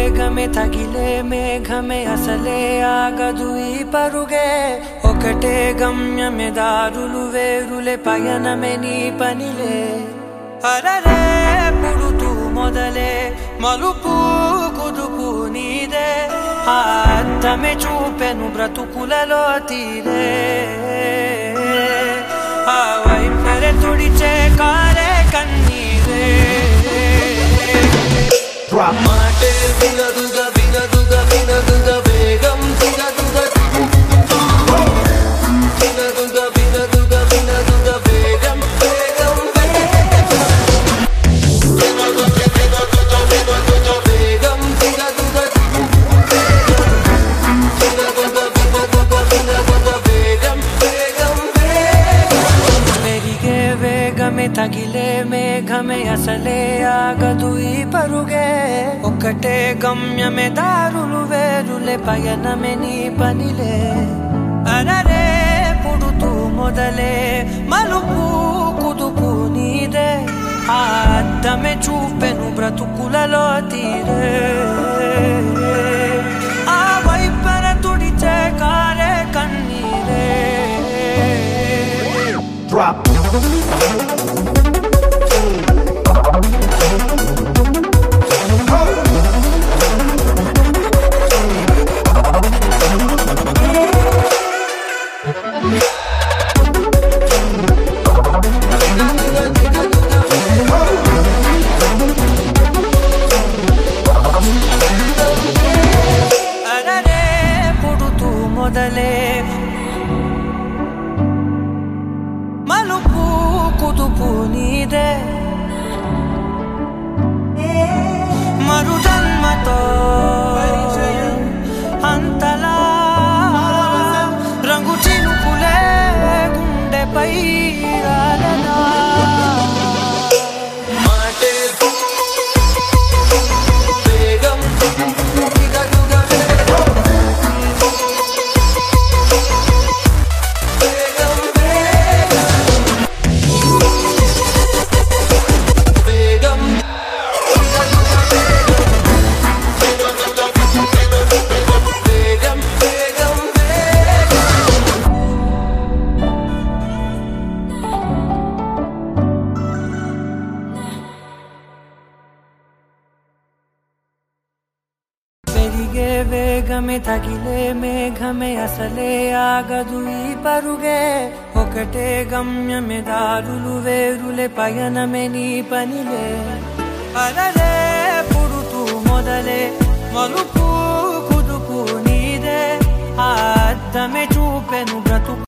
వేగమే తగిలే మేఘమే అసలే ఆగదు ఈ పరుగే ఒకటే గమ్యమే దారులు వేరులే పయనమే నీ పనిలే అరరే పుడుతూ మొదలే మలుపు కుదుపు నీదే అద్దమే చూపెను బ్రతుకులలో తీరే ఆ వైపరే తుడిచే కారే కన్నీరే మాటే వినదుగా వినదుగా వినదుగా వేగం వినదుగా వినదుగా వినదుగా వినదుగా వేగం వేగం వేగం వినదుగా పెరిగే వేగమే తగిలే మేఘమే అసలే ఆగదు ఈ పరుగే ఒకటే గమ్యమే దారులు వేరులే పయనమే నీ పనిలే అరరే పుడుతూ మొదలే మలుపు కుదుపు నీదే ఆ అద్దమే చూపెను బ్రతుకులలో తీరే ఆ వైపర తుడిచే కారే కన్నీరే అరరే పుడుతూ మొదలే మలుపు కుదుపు నీదే మరు జన్మతో అంతలా రంగు చినుకులే గుండెపై రాలనా మాటే వేగం పెరిగే వేగమే తగిలే మేఘమే అసలే ఆగదు ఈ పరుగే ఒకటే గమ్యమే దారులు వేరులే పయనమే నీ పనిలే అరరే పుడుతూ మొదలే మలుపు